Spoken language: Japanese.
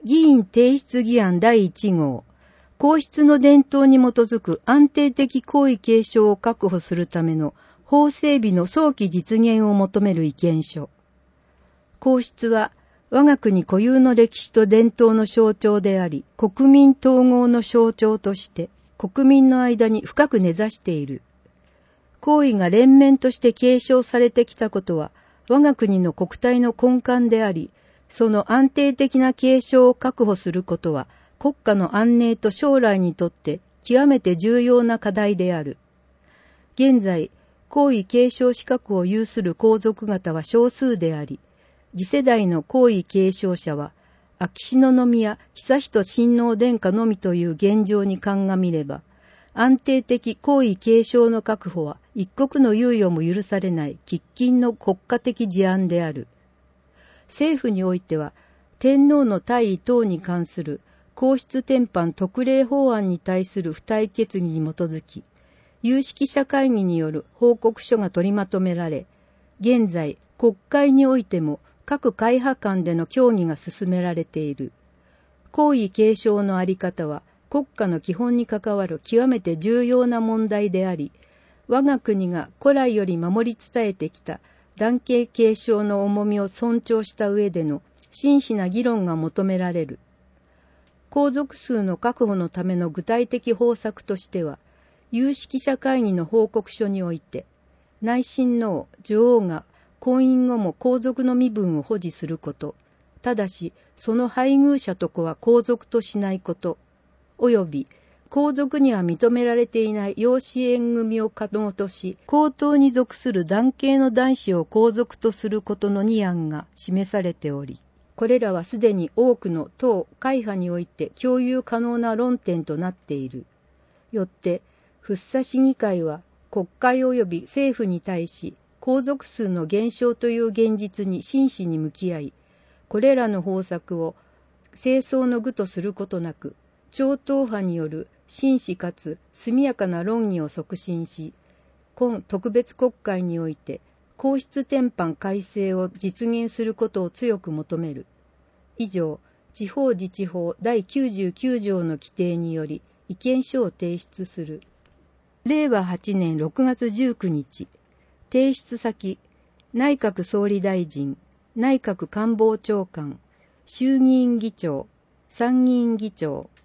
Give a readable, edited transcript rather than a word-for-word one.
議員提出議案第1号、皇室の伝統に基づく安定的皇位継承を確保するための法整備の早期実現を求める意見書。皇室は我が国固有の歴史と伝統の象徴であり、国民統合の象徴として国民の間に深く根ざしている。皇位が連綿として継承されてきたことは我が国の国体の根幹であり、その安定的な継承を確保することは国家の安寧と将来にとって極めて重要な課題である。現在、皇位継承資格を有する皇族方は少数であり、次世代の皇位継承者は、秋篠宮悠仁親王殿下のみという現状に鑑みれば、安定的皇位継承の確保は一刻の猶予も許されない喫緊の国家的事案である。政府においては、天皇の退位等に関する皇室典範特例法案に対する付帯決議に基づき、有識者会議による報告書が取りまとめられ、現在国会においても各会派間での協議が進められている。皇位継承のあり方は国家の基本に関わる極めて重要な問題であり、我が国が古来より守り伝えてきた男系継承の重みを尊重した上での真摯な議論が求められる。皇族数の確保のための具体的方策としては、有識者会議の報告書において、内親王、女王が婚姻後も皇族の身分を保持すること、ただしその配偶者と子は皇族としないこと、および皇族には認められていない養子縁組を可能とし、皇統に属する男系の男子を皇族とすることの2案が示されており、これらはすでに多くの党会派において共有可能な論点となっている。よって、福生市議会は国会及び政府に対し、皇族数の減少という現実に真摯に向き合い、これらの方策を政争の具とすることなく、超党派による真摯かつ速やかな論議を促進し、今特別国会において皇室典範改正を実現することを強く求める。以上、地方自治法第99条の規定により意見書を提出する。令和8年6月19日、提出先、内閣総理大臣、内閣官房長官、衆議院議長、参議院議長、